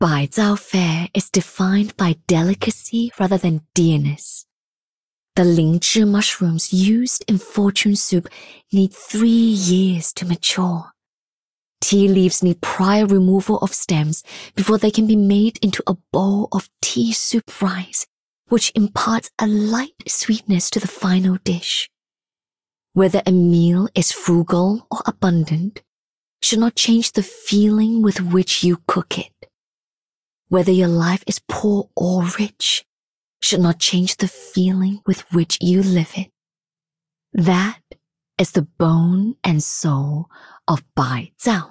Bai Zhao fare is defined by delicacy rather than dearness. The lingzhi mushrooms used in fortune soup need 3 years to mature. Tea leaves need prior removal of stems before they can be made into a bowl of tea soup rice, which imparts a light sweetness to the final dish. Whether a meal is frugal or abundant should not change the feeling with which you cook it. Whether your life is poor or rich should not change the feeling with which you live it. That is the bone and soul of Bai Zhao.